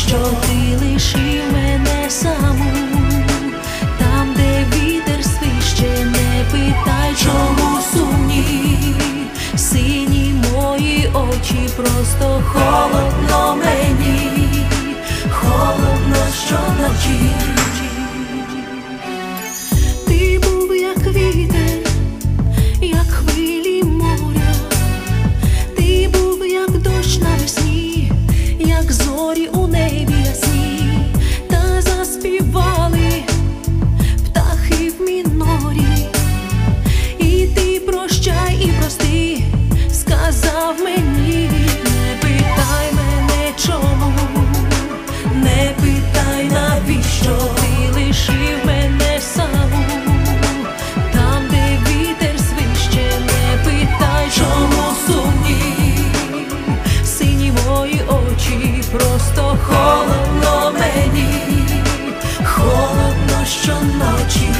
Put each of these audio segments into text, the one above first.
навіщо ти лишив мене саму? Там, де вітер свище, не питай, чому сумні сині мої очі, просто холодно мені, холодно щоночі. Ти був як вітер, як хвилі моря, ти був як дощ навесні, як зорі у небі ясні, та заспівали птахи в мінорі. І ти прощай і прости, сказав мені. Не питай мене чому, не питай навіщо ти лишив мене саму. Там, де вітер свище, не питай, чому сумні сині мої очі, просто холодно мені, холодно щоночі.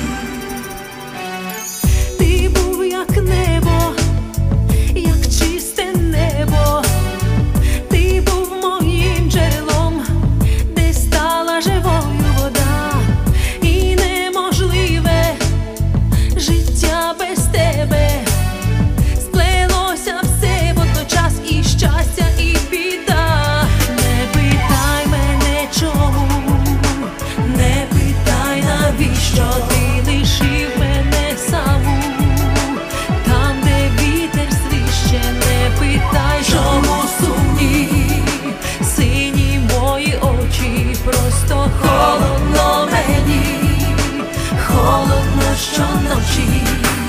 Ти був як небо, як чисте небо, ти був моїм джерелом, де стала живою вода, і неможливе життя без тебе. Сплелося все водночас, і щастя, і біда. Не питай мене чому, не питай навіщо ти лишив мене саму. Там, де вітер свище, не питай, чому сумні сині мої очі, просто холодно мені, холодно щоночі.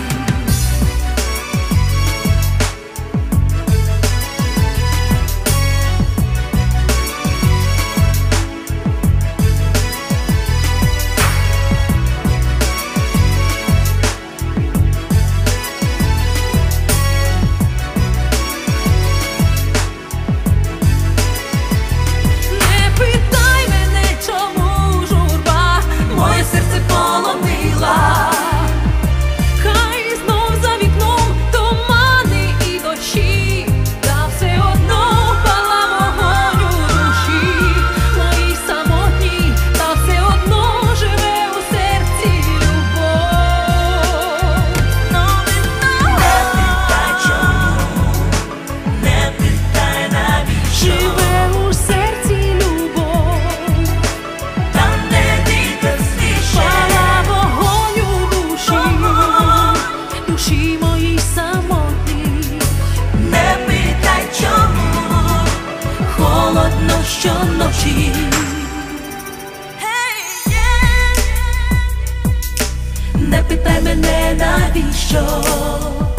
Не питай мене, чому журба моє серце полонила. Хай знов за вікном тумани і дощі, та все одно пала вогонь у душі моїй самотній, та все одно живе у серці любов. Не питай чому, не питай навіщо, живе у серці любов. Там, де вітер свище, пала вогонь у душі моїй самотній. Не питай чому, холодно щоночі. Не питай мене навіщо.